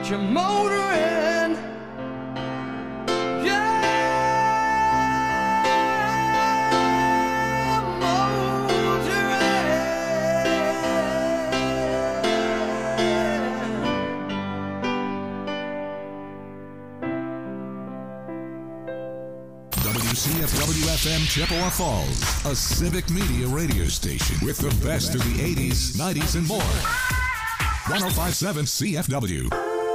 get your motor in. Yeah, motor in. WCFW-FM Chippewa Falls, a civic media radio station with the best of the 80s, 90s, and more. 105.7 CFW.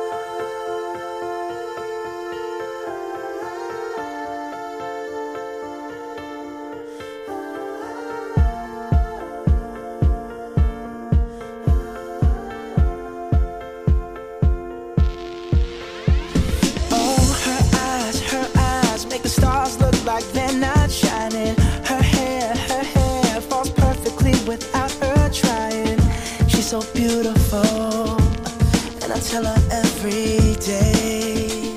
So beautiful, and I tell her every day.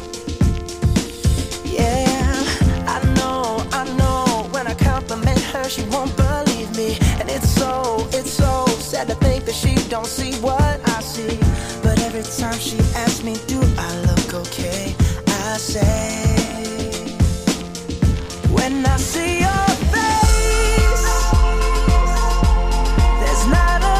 Yeah, I know, when I compliment her, she won't believe me. And it's so sad to think that she don't see what I see. But every time she asks me, do I look okay? I say, when I see your face, there's not a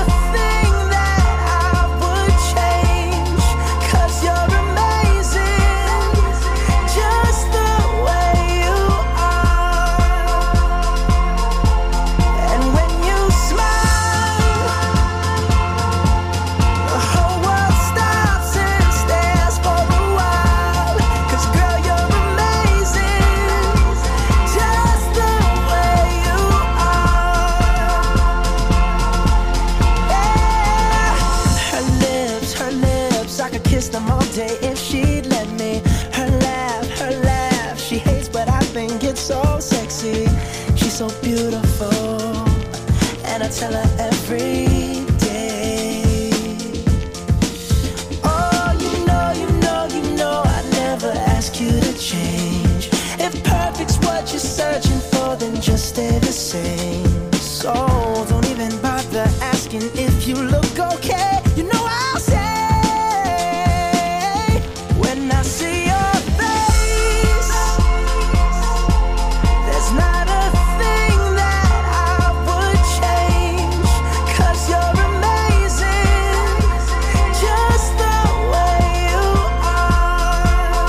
them all day if she'd let me. Her laugh, she hates, but I think it's so sexy. She's so beautiful, and I tell her every day. Oh, you know, I never ask you to change. If perfect's what you're searching for, then just stay the same. So don't even bother asking if you look okay. You know I'll say, when I see your face, there's not a thing that I would change, 'cause you're amazing, just the way you are.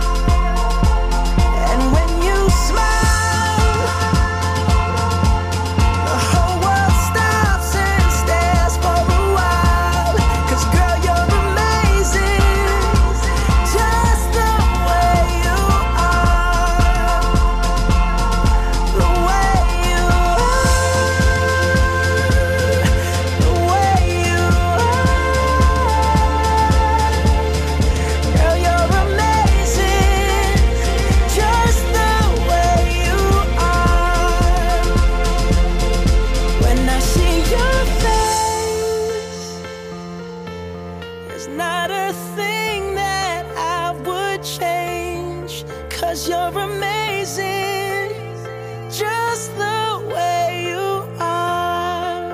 And when you smile, the whole world stops and stares for a while, 'cause girl, you're amazing, just the way you are, the way you are, the way you are. Girl, you're amazing, just the way you are. When I see your face, there's not a thing that I would change, 'cause you're amazing, just the way you are.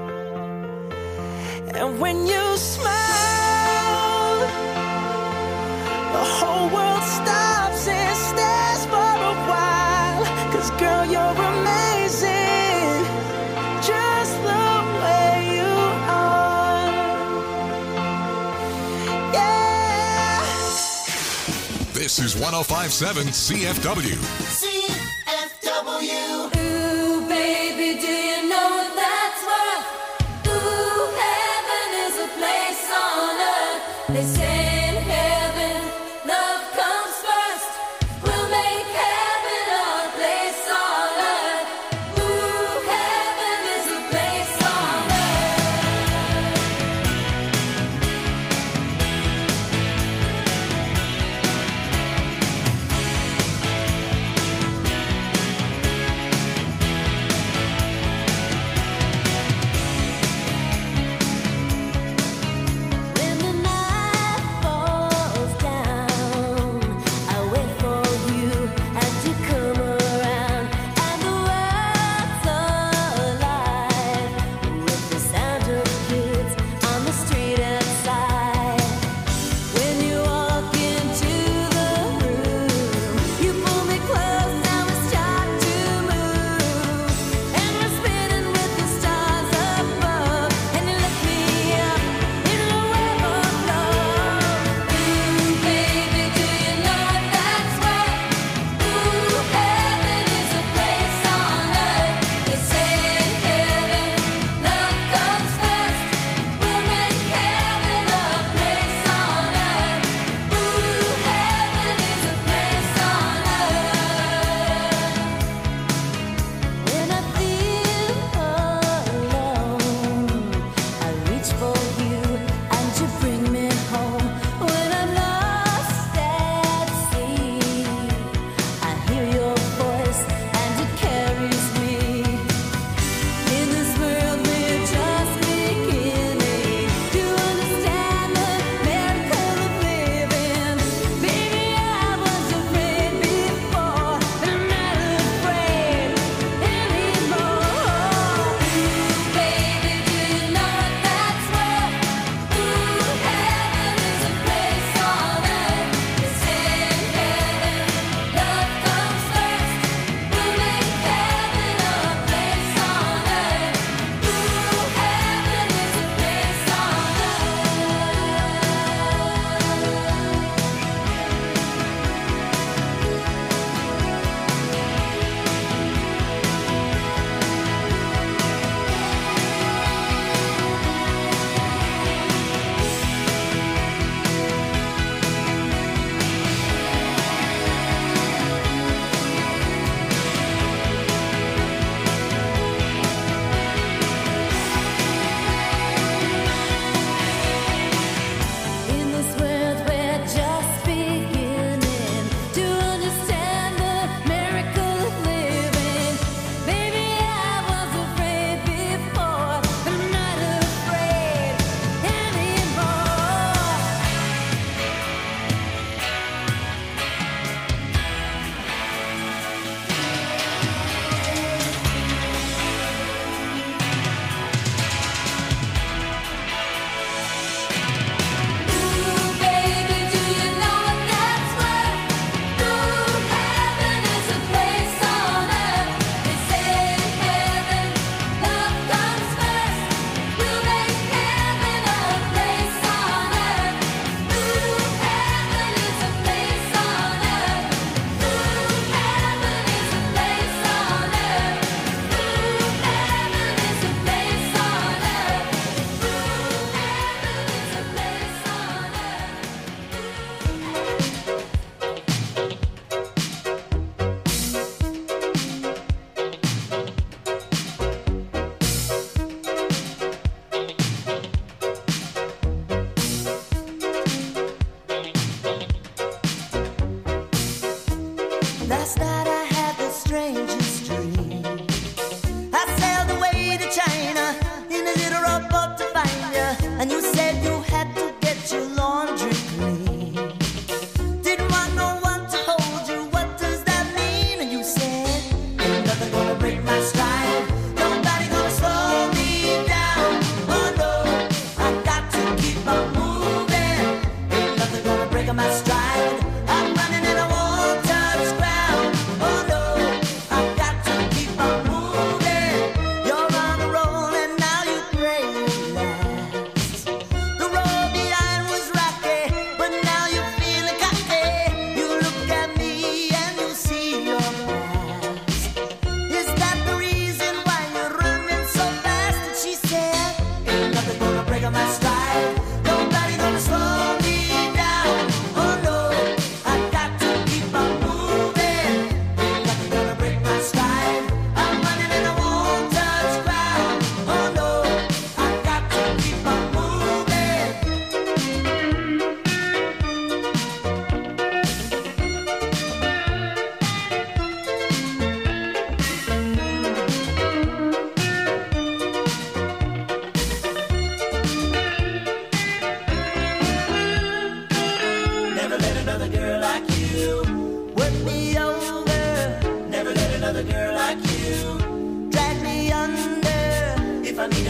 And when you smile, the whole world stops and stares for a while, 'cause girl, you're amazing, just the way you are. Yeah. This is 105.7 CFW. CFW. Ooh, baby, do you know what that's worth? Ooh, heaven is a place on earth. They say in heaven, love comes first. We'll make heaven our place on earth. Ooh, heaven is a place on earth.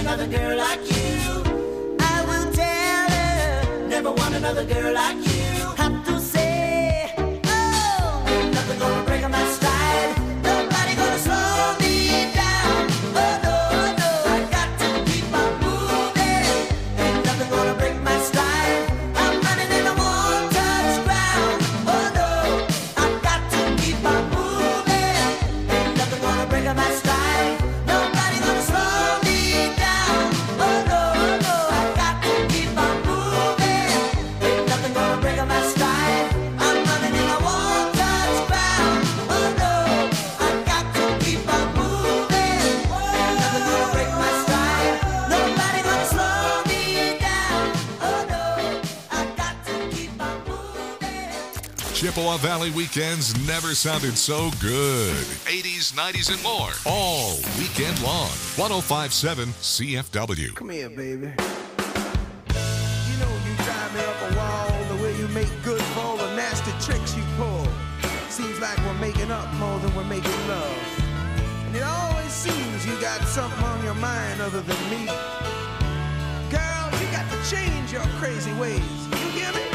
another girl like you. I will tell her, never want another girl like you. Have to say, oh, ain't nothing gonna break my stride. Nobody gonna slow me down. Oh no, no, I got to keep on moving. Ain't nothing gonna break my stride. I'm running and I won't touch ground. Oh no, I got to keep on moving. Ain't nothing gonna break my stride. Nobody gonna slow me down. Oh no, no, I got to keep on moving. Ain't nothing gonna break my stride. I'm running and I won't touch ground. Oh no, I got to keep on moving. Ain't nothing gonna break my stride. Nobody gonna slow me down. Oh no, I got to keep on moving. Chippewa Valley weekends never sounded so good. 80s, 90s, and more. All weekend long. 105.7 CFW. Come here, baby. You know you drive me up a wall, the way you make good for all the nasty tricks you pull. Seems like we're making up more than we're making love. And it always seems you got something on your mind other than me. Girl, you got to change your crazy ways. You hear me?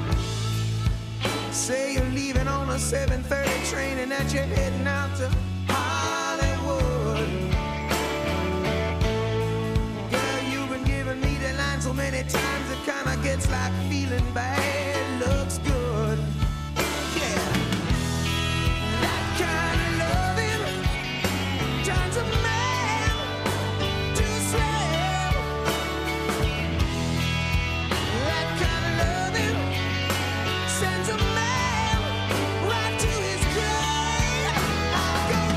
Say you're leaving on a 7:30 train and that you're heading out to Hollywood. Girl, you've been giving me the line so many times it kinda gets like feeling bad looks good. Yeah, that kind of loving turns a man to a slave. That kind of loving sends a man right to his grave. I go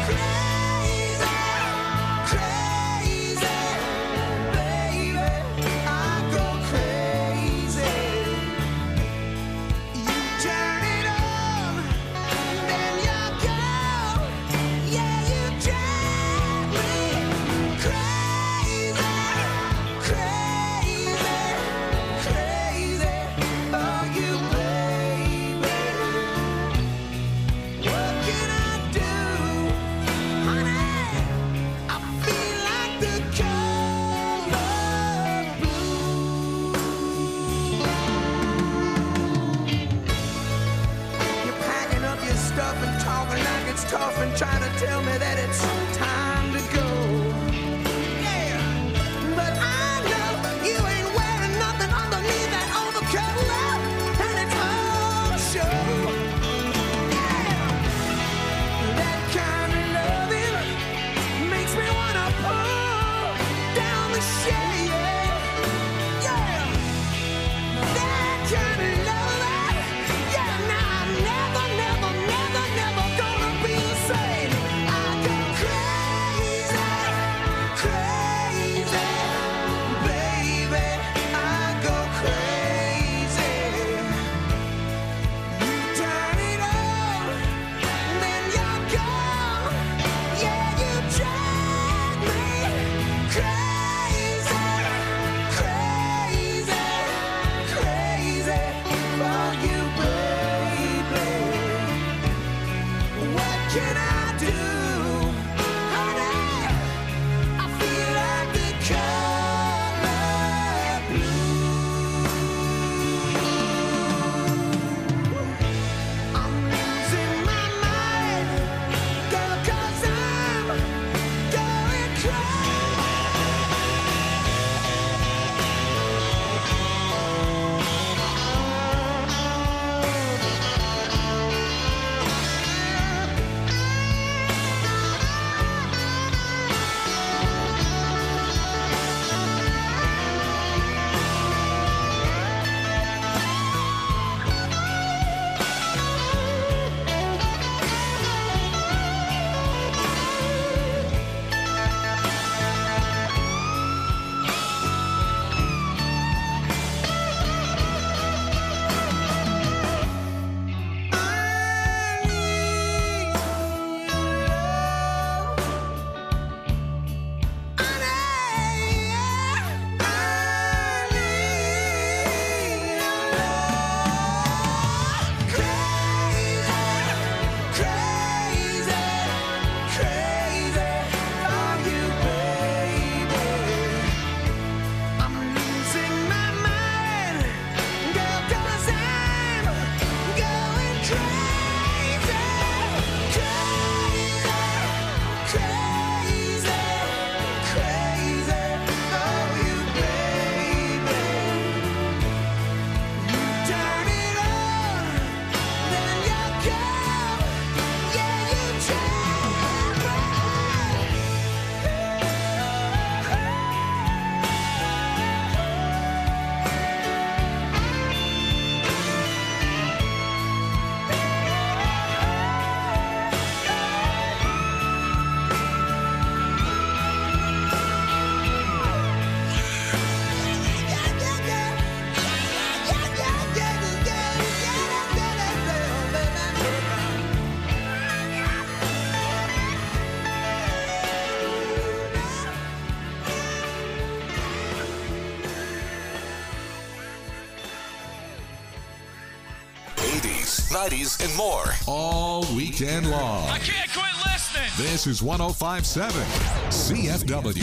90s, and more. All weekend long. I can't quit listening. This is 105.7 CFW.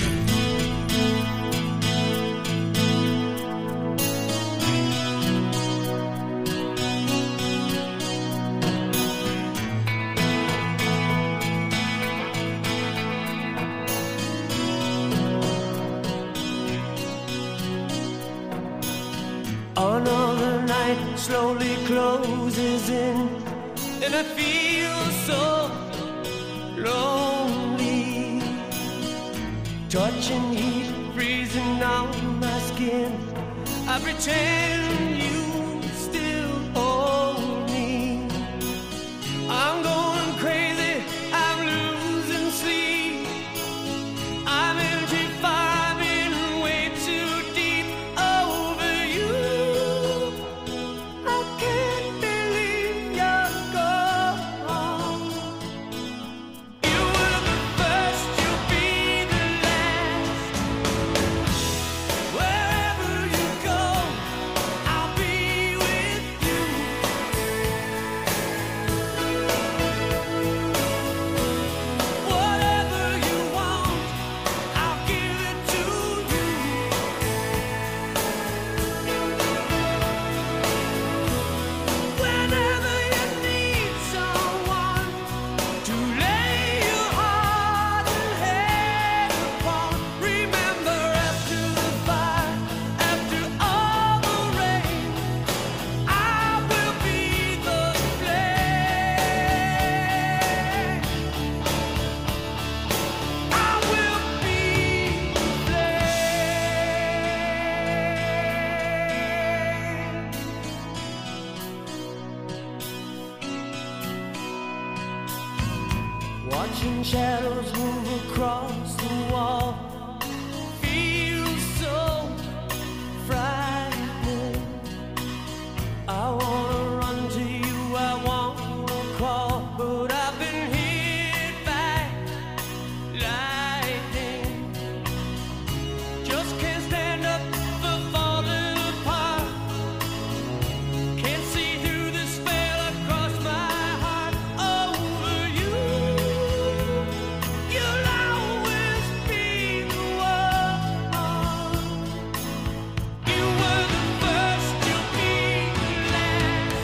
Another night slowly closes in, and I feel so lonely. Touching heat, freezing on my skin. I pretend you still hold me. I'm going crazy, I'm losing sleep. I'm energy firing way too deep over you. I can't believe you're gone. You were the first, you'll be the last. Wherever you go, I'll be with you. Whatever you want, I'll give it to you. Whenever you need someone to lay your heart and head upon, remember after the fire, after all the rain, I will be the flame. I will be the flame. Watching shadows move across the wall feels so frightening. I wanna run to you, I wanna crawl, but I've been hit by lightning. Just can't stand up for falling apart. Can't see through the spell across my heart over you. You'll always be the one. You were the first, you'll be the last.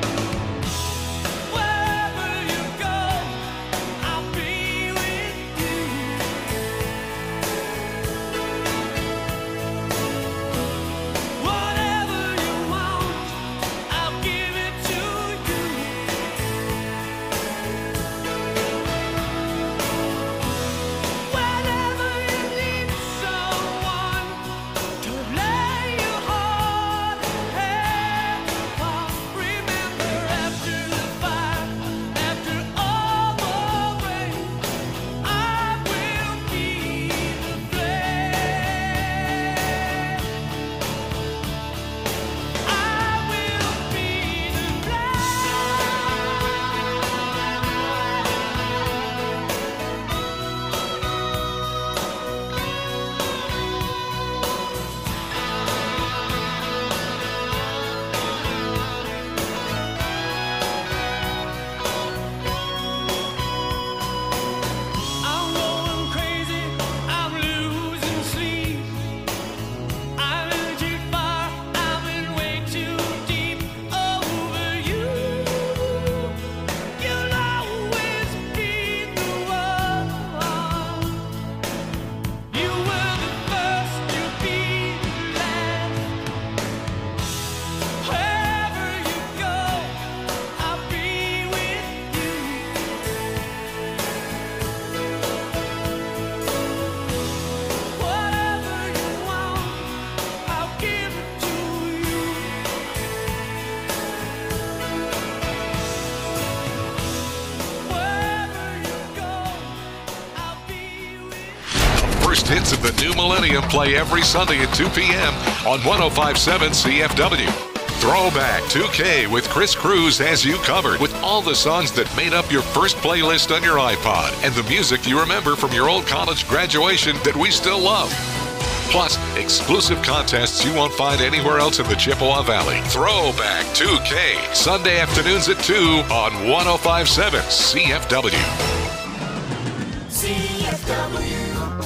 Wherever you go, I'll be with you. Whatever you want, I'll give it to you. Whenever you need someone to lay your heart and head upon, remember after the fire, after all the rain, I will be the flame. I will be the I'm going crazy, I'm losing sleep. I'm in too far, I'm in way too deep over you. You'll always be the one. You were the first, you'll be the last. Wherever you go, I'll be with you. Whatever you want, I'll give it to you. Wherever you go, I'll be with you. First hits of the new millennium play every Sunday at 2 p.m. on 105.7 CFW. Throwback 2K with Chris Cruz has you covered with all the songs that made up your first playlist on your iPod and the music you remember from your old college graduation that we still love. Plus, exclusive contests you won't find anywhere else in the Chippewa Valley. Throwback 2K, Sunday afternoons at 2 on 105.7 CFW. CFW.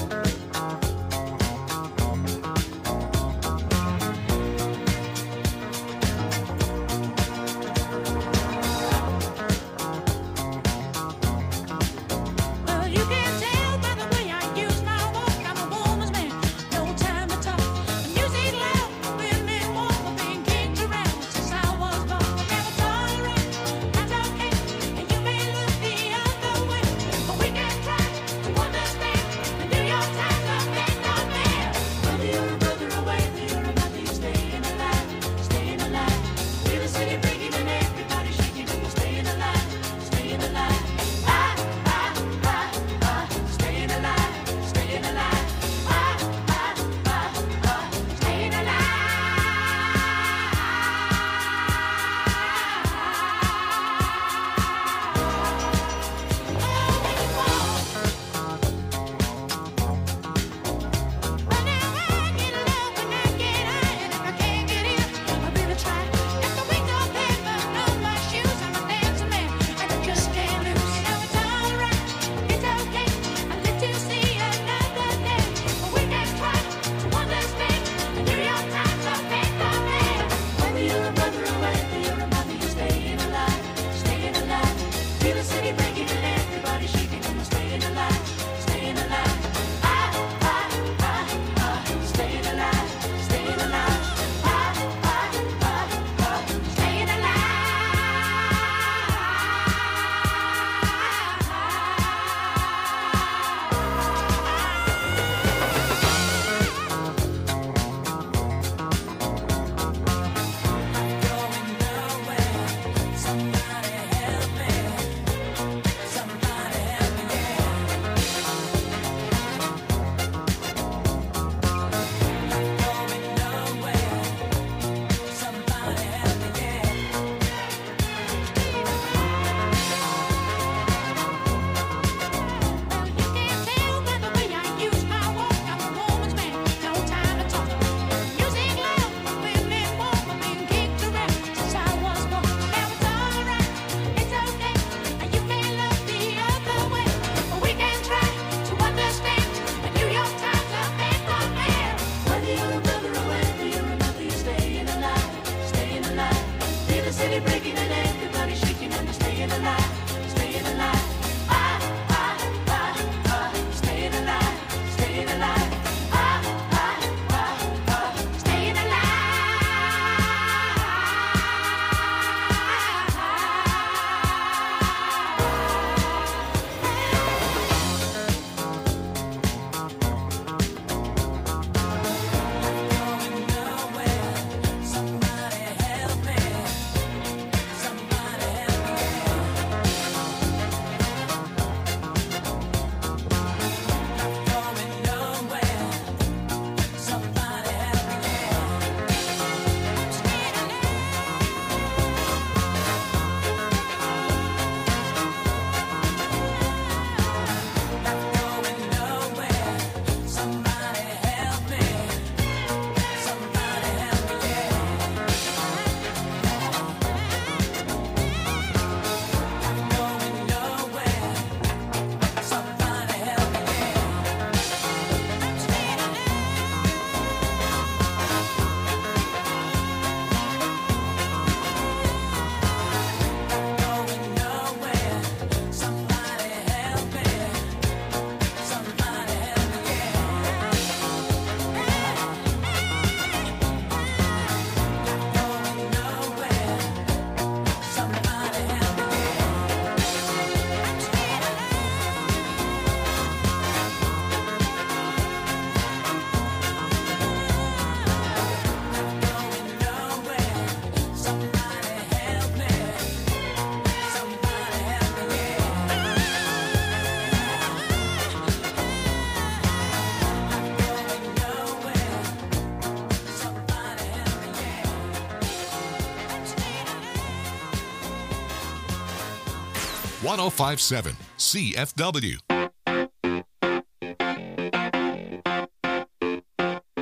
Well, you can tell by the way I use my walk, I'm a woman's man, no time to talk. Music loud, women walk, I've been kicked around since I was born. Now it's alright, that's okay, and you may look the other way, but we can try to understand the New York Times of Bend on Man. Whether you're a brother or whether you're a mother, you're staying alive, staying alive. Feel the city breaking and everybody shaking, and you're staying alive, staying alive. Staying alive, staying alive. Staying alive. Well, now I get love when I get high, and if I can't get in, I'll really try. Got the wings of heaven on my shoes, I'm a dancing man, and I just can't lose. Now it's alright, it's okay, I live to see another day, but we can try to understand the New York Times of Bend on Man. Whether you're a brother or whether you're a mother, you're staying alive, staying alive. Feel the city breaking and everybody shaking, and you're staying alive, staying alive. Staying alive, staying alive. Staying Well, you can tell by the way I use my walk, I'm a woman's man, no time to talk. Music loud, women walk, I've been kicked around since I was born. Now it's alright, it's okay, and you may look the other way, but we can try to understand the New York Times of Bend on Man. Whether you're a brother or whether you're a mother, you're staying alive, staying alive. Feel the city breaking and everybody shaking, and you're staying alive, staying alive. Staying alive, staying alive. Staying .1057 CFW.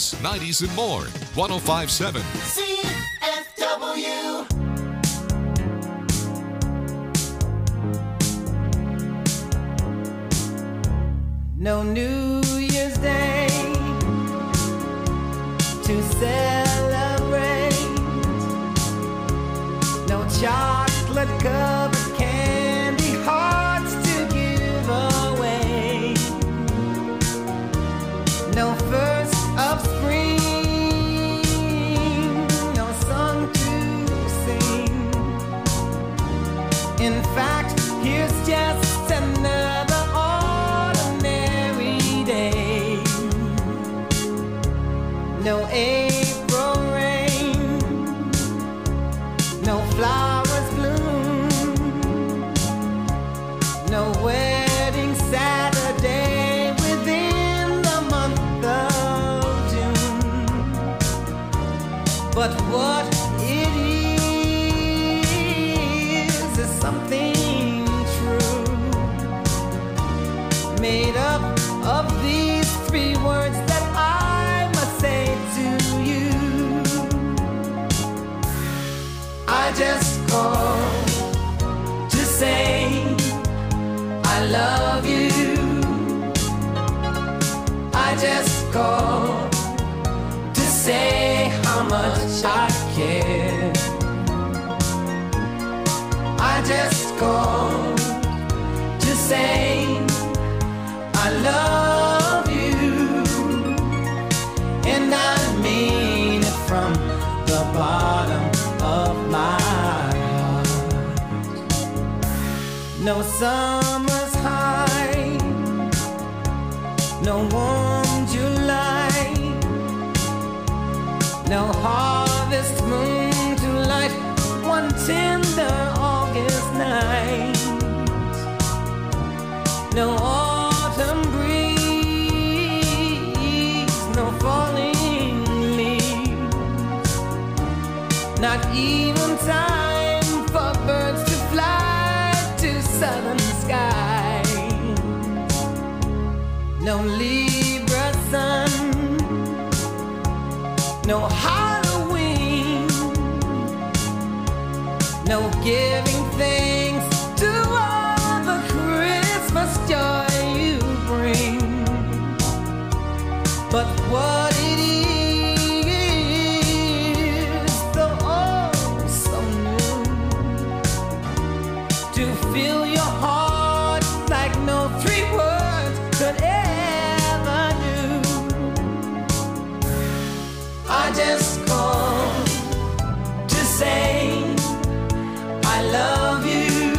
blues, 90s, and more. 105.7 CFW. No New Year's Day to celebrate. No chocolate covered candy hearts to give away. No first of spring, no song to sing. In fact, here's just another ordinary day. No April rain, no flowers bloom, no wedding Saturday within the month of June. But what it is something true, made up of these three words that I must say to you. I just called to say I love you. I just called to say how much I care. I just called to say I love you, and I mean it from the bottom of my heart. No summer's high, no warm July, no harvest moon to light one tender August night. No autumn breeze, no falling leaves, not even time for birds to fly to southern skies. No Libra sun, no Halloween, no giving thanks to all the Christmas joy you bring. But what it is, though oh so new, to fill your heart like no three words could ever do. I just called to say I love you.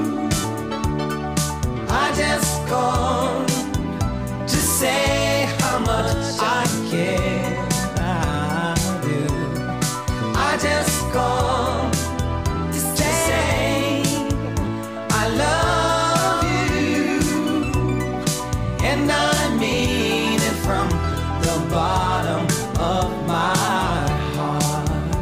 I just called to say how much I care. I do. I just called to say I love you, and I mean it from the bottom of my heart.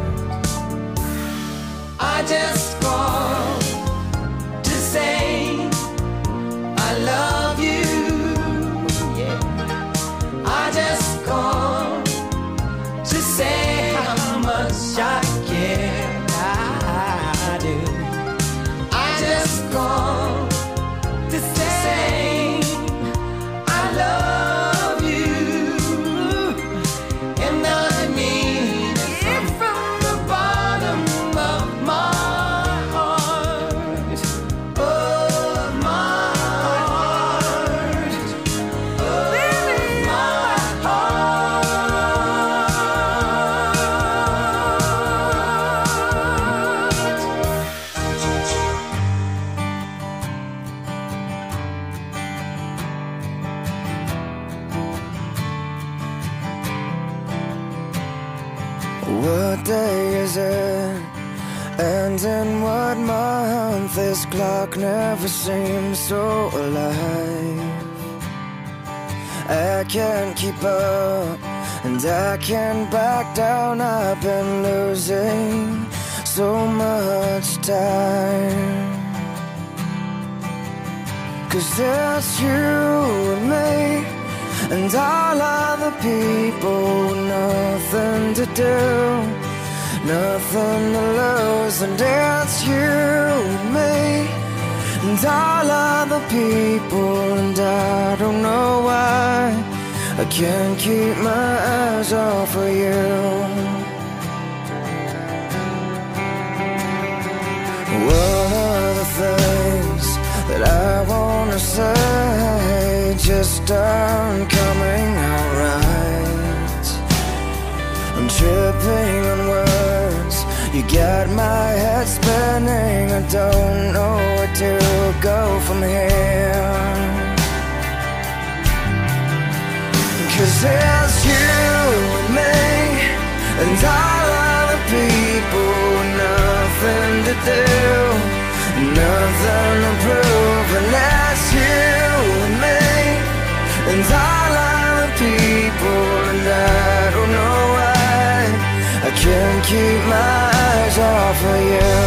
I just called to say I love you. Yeah. I just called to say how much I care. I do. I just called to say I love you, and I mean it from the bottom of my heart. Oh, my heart. Oh, my heart. What day is it? And in what month? This clock never seems so alive. I can't keep up, and I can't back down. I've been losing so much time. 'Cause it's you and me, and all other people with nothing to do, nothing to lose, and it's you and me, and all other people, and I don't know why I can't keep my eyes off of you. What are the things that I wanna say just aren't coming out right? I'm tripping on words, you got my head spinning, I don't know where to go from here. 'Cause it's you and me, and all other people with nothing to do, nothing to prove, and that's you and me, and all other people, and I don't know why I can't keep my eyes off of you.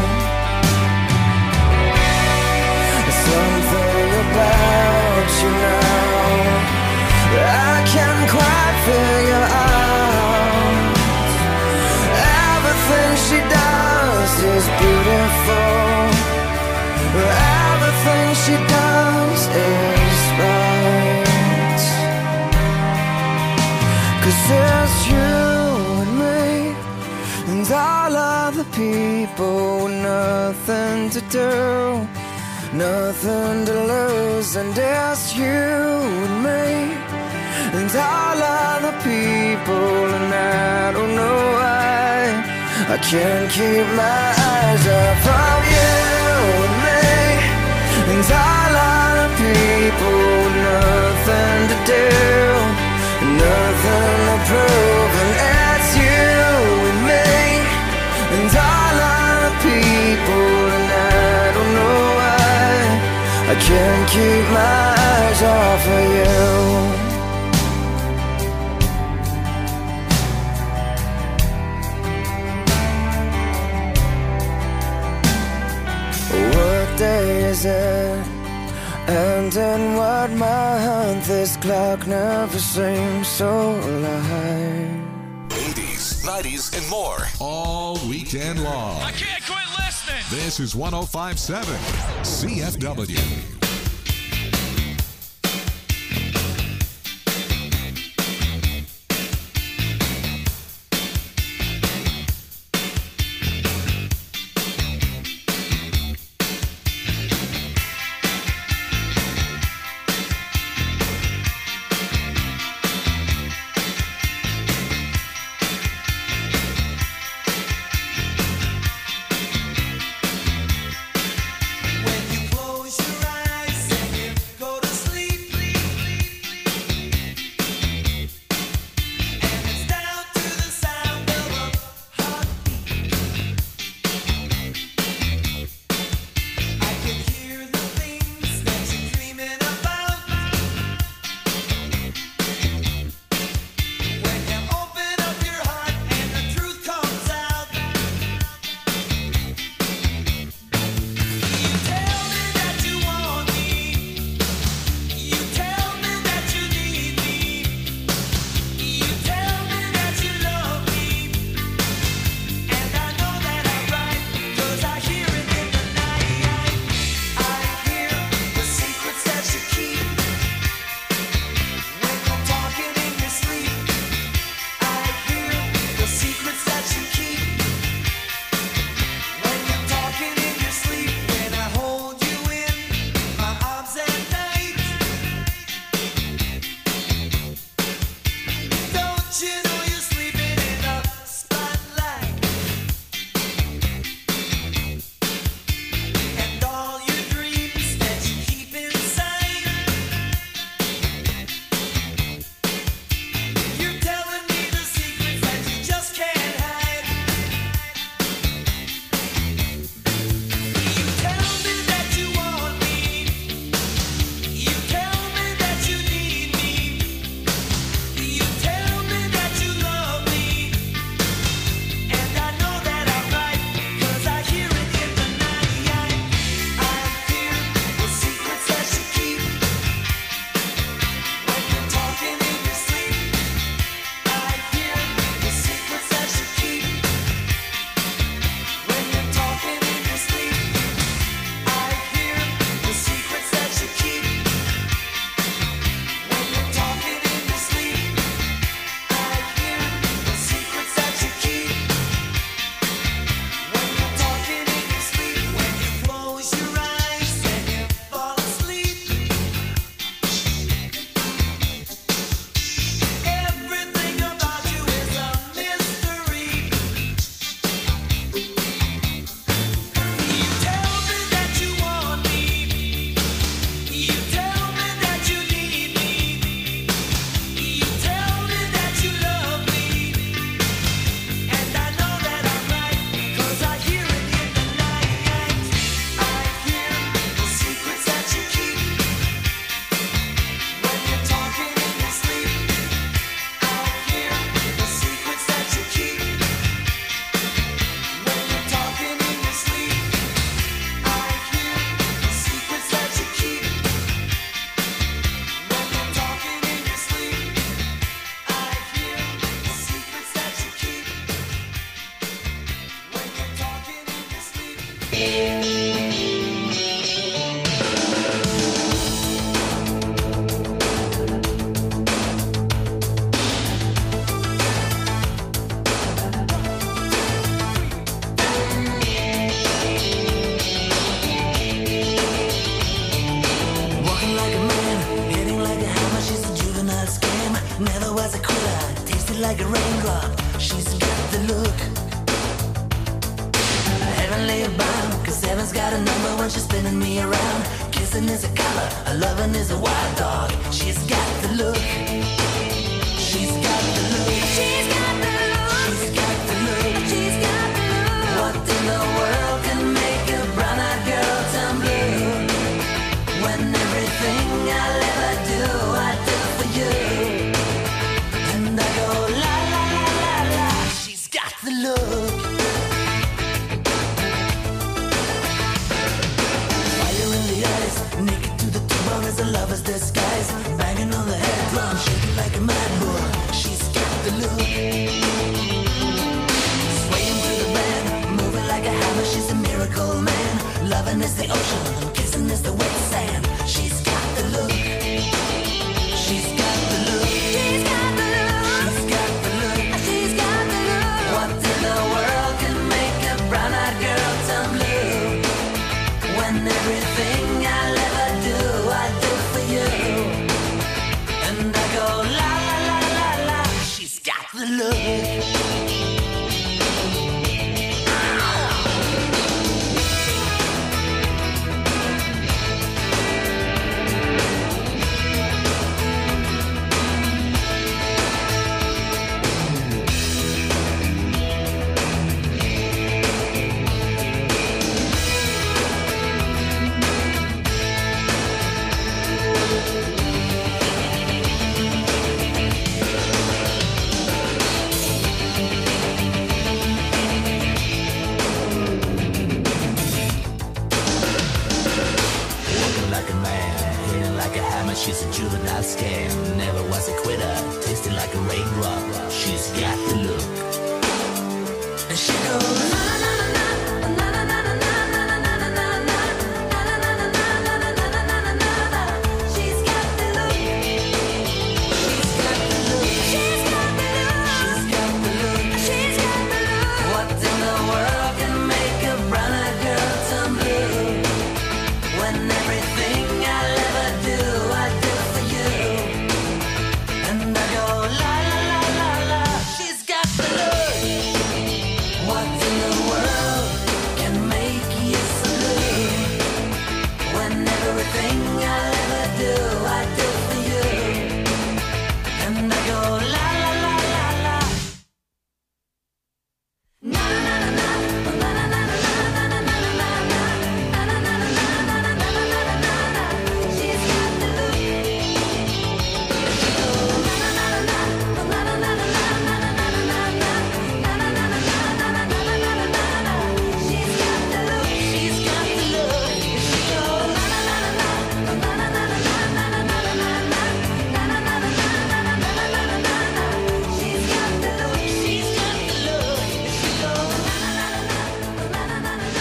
Something about you now I can't quite figure out. Everything she does is beautiful, everything she does is right. 'Cause it's you and me, and all other people with nothing to do, nothing to lose, and it's you and me, and all other people, and I don't know why I can't keep my eyes off of you and me, and all other people, nothing to do, nothing to prove, and it's you and me, and all other people, and I don't know why I can't keep my eyes off of you. What day is it? And in what month? This clock never seems so alive. 80s, 90s, and more. All weekend long. I can't quit listening. This is 105.7 CFW. When you close your eyes. Walking like a man, hitting like a hammer. She's a juvenile scam. Never was a quitter, tasted like a raindrop. She's got the look. Heavenly bound, 'cause heaven's got a number when she's spinning me around. Kissing is a color, a loving is a wild dog. She's got the look. She's got the look. She's got the look. She's got the look. She's got the look. What in the world can make a brown-eyed girl turn blue? When everything I'll ever do, I do for you. And I go la la la la la. She's got the look. Fire in the eyes, naked to the bone as a lover's disguise. Banging on the head drum, shaking like a mad bull. She's got the look. Swaying through the band, moving like a hammer. She's a miracle man. Loving is the ocean, kissing is the wet sand. She's got the look. She's got the look. She's got the look. She's got the look. She's got the look. What in the world can make a brown-eyed girl turn blue? When everything I'll ever do, I do for you. And I go la la la la la. She's got the look. Walking like a man, hitting like a hammer. She's a juvenile scam. Never was a quitter, tasting like a raindrop. She's got the look. And she goes na na na na na na na na na na na na na. She's got the look. She's got the look. She's got the look. She's got the look. She's got the look. What in the world can make a brown-eyed girl turn blue? When everything I'll ever do, I do for you. And I go la la la la la. She's got the look. What in the world can make you so blue? When everything I'll ever do, I do for you. And I go la la la la la. Na na na na na na na na na na na na na. She's got the look. She goes na na na na na na na na na na na. She's got the look. She's got the look. She goes na na na na na na na na na na na. She's got the look. She's got the look. She goes na na na na na na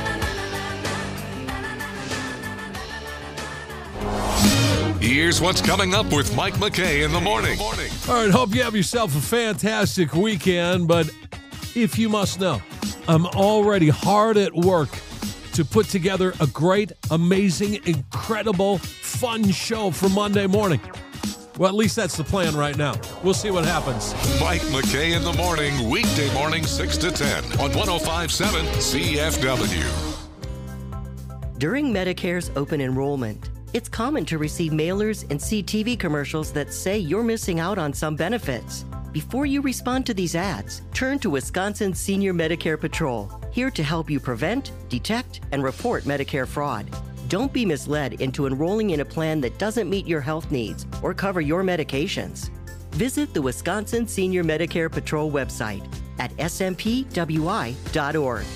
na. Here's what's coming up with Mike McKay in the morning. All right, hope you have yourself a fantastic weekend, but if you must know, I'm already hard at work to put together a great, amazing, incredible, fun show for Monday morning. Well, at least that's the plan right now. We'll see what happens. Mike McKay in the morning, weekday morning 6 to 10 on 105.7 CFW. During Medicare's open enrollment, it's common to receive mailers and see TV commercials that say you're missing out on some benefits. Before you respond to these ads, turn to Wisconsin Senior Medicare Patrol, here to help you prevent, detect, and report Medicare fraud. Don't be misled into enrolling in a plan that doesn't meet your health needs or cover your medications. Visit the Wisconsin Senior Medicare Patrol website at smpwi.org.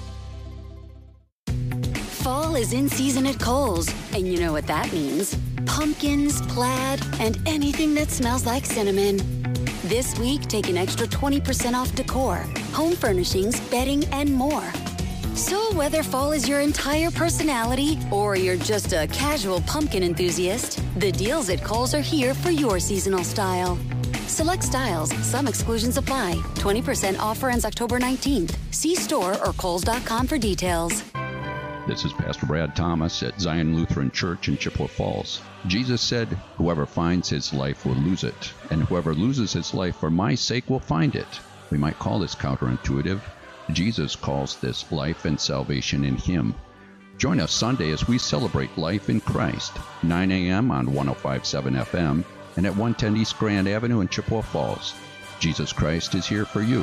Fall is in season at Kohl's, and you know what that means. Pumpkins, plaid, and anything that smells like cinnamon. This week, take an extra 20% off decor, home furnishings, bedding, and more. So whether fall is your entire personality or you're just a casual pumpkin enthusiast, the deals at Kohl's are here for your seasonal style. Select styles, some exclusions apply. 20% offer ends October 19th. See store or Kohls.com for details. This is Pastor Brad Thomas at Zion Lutheran Church in Chippewa Falls. Jesus said, "Whoever finds his life will lose it, and whoever loses his life for my sake will find it." We might call this counterintuitive. Jesus calls this life and salvation in him. Join us Sunday as we celebrate life in Christ, 9 a.m. on 105.7 FM and at 110 East Grand Avenue in Chippewa Falls. Jesus Christ is here for you.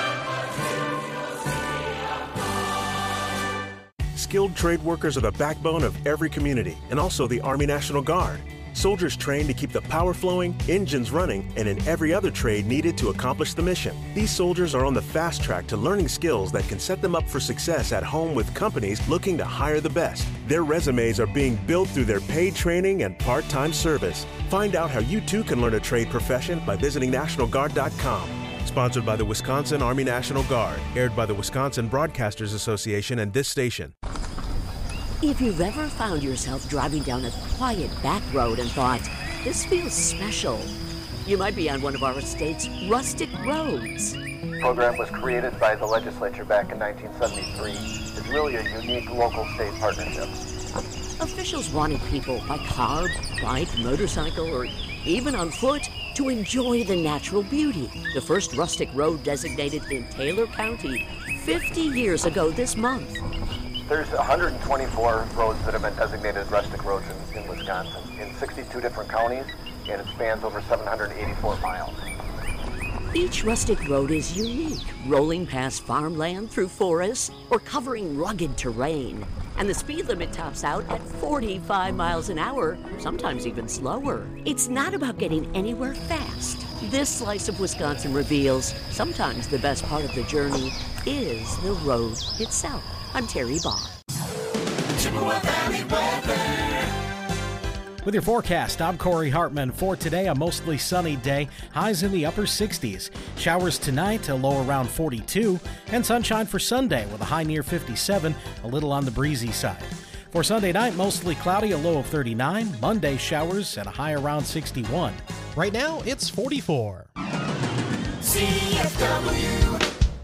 Skilled trade workers are the backbone of every community and also the Army National Guard. Soldiers trained to keep the power flowing, engines running, and in every other trade needed to accomplish the mission. These soldiers are on the fast track to learning skills that can set them up for success at home with companies looking to hire the best. Their resumes are being built through their paid training and part-time service. Find out how you too can learn a trade profession by visiting NationalGuard.com. Sponsored by the Wisconsin Army National Guard. Aired by the Wisconsin Broadcasters Association and this station. If you've ever found yourself driving down a quiet back road and thought, this feels special, you might be on one of our state's rustic roads. The program was created by the legislature back in 1973. It's really a unique local-state partnership. Officials wanted people by car, bike, motorcycle, or even on foot to enjoy the natural beauty. The first rustic road designated in Taylor County 50 years ago this month. There's 124 roads that have been designated rustic roads in Wisconsin in 62 different counties, and it spans over 784 miles. Each rustic road is unique, rolling past farmland through forests or covering rugged terrain. And the speed limit tops out at 45 miles an hour, sometimes even slower. It's not about getting anywhere fast. This slice of Wisconsin reveals sometimes the best part of the journey is the road itself. I'm Terry Bond. Chippewa Valley weather. With your forecast, I'm Corey Hartman. For today, a mostly sunny day, highs in the upper 60s. Showers tonight, a low around 42, and sunshine for Sunday with a high near 57, a little on the breezy side. For Sunday night, mostly cloudy, a low of 39. Monday, showers at a high around 61. Right now, it's 44. CFW.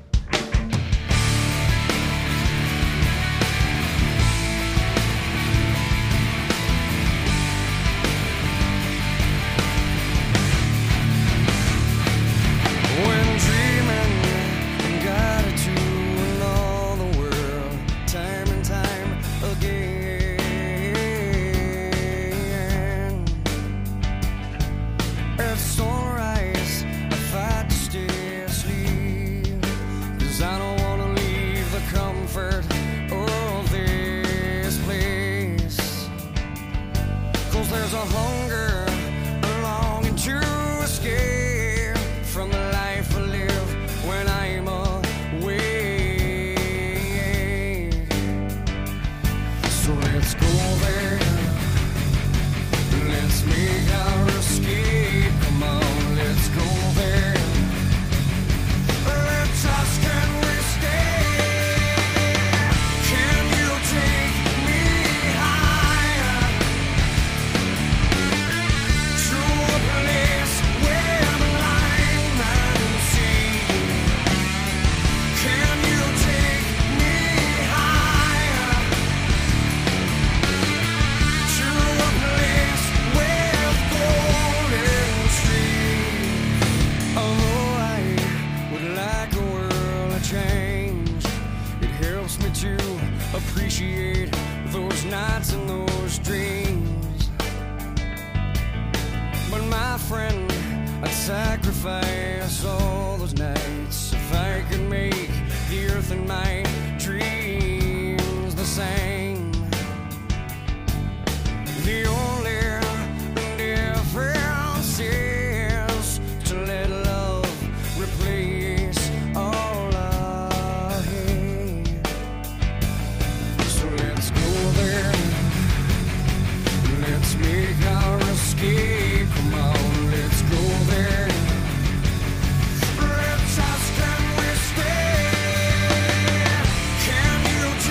Appreciate those nights and those dreams. But my friend, I'd sacrifice all those nights if I could make the earth and my dreams the same. The only difference is to let love replace all I hate. So let's go there. Let's make our escape. Come on, let's go there. Let's ask, can we stay? Can you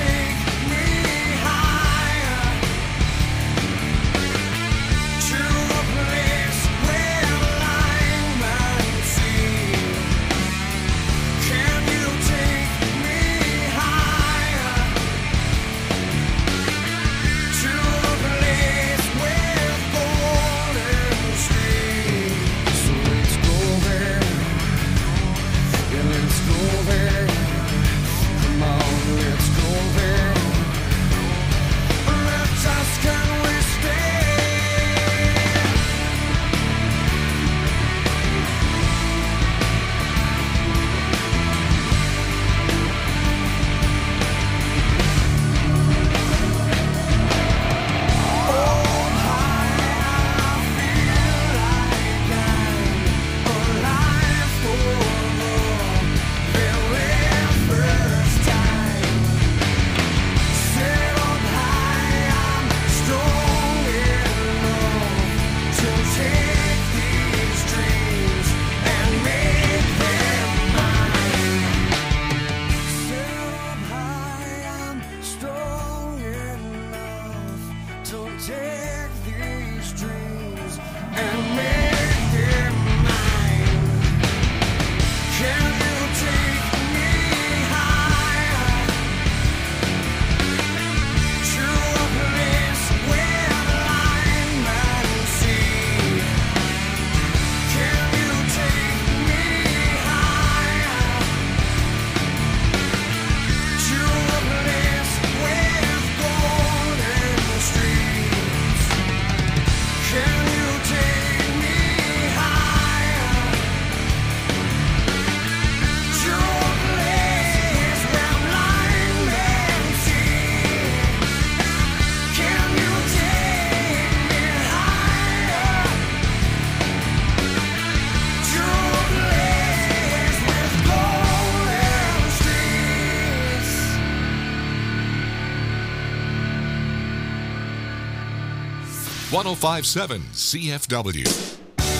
105.7 CFW.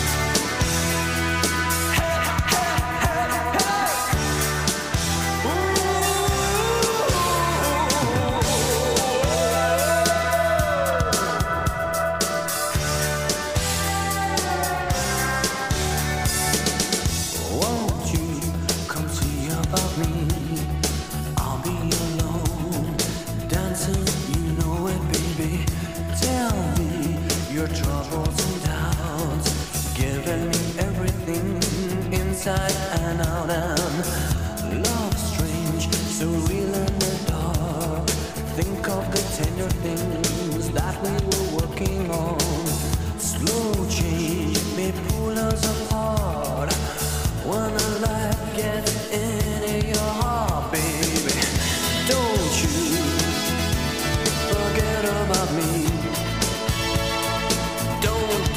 Won't you come see about me? I'll be alone, dancing, you know it, baby. Tell me your troubles and doubts, giving me everything inside and out. And love strange, so real in the dark. Think of the tender things that we were working on. Slow change may pull us apart. When the light gets into your heart, baby, don't you forget about me. Don't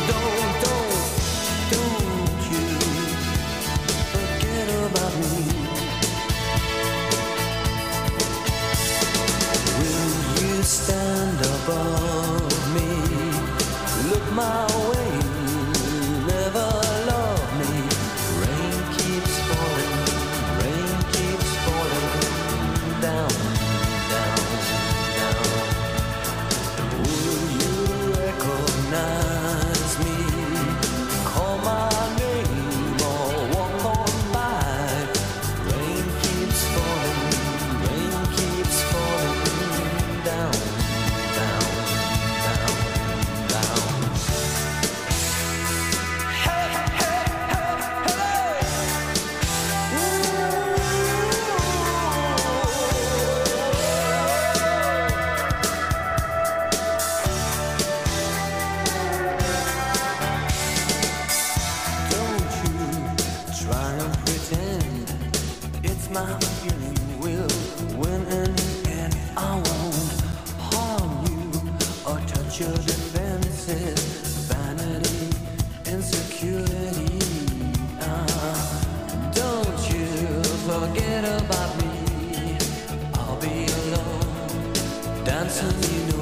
you forget about me. Will you stand above me? Look my way, never love me. Rain keeps falling down, down, down. Will you recognize me? Call my name or walk on by. Rain keeps falling down, down, down, down. Try and pretend it's my feeling will win in the end. I won't harm you or touch your defenses. Vanity, insecurity. Don't you forget about me. I'll be alone, dancing, you know.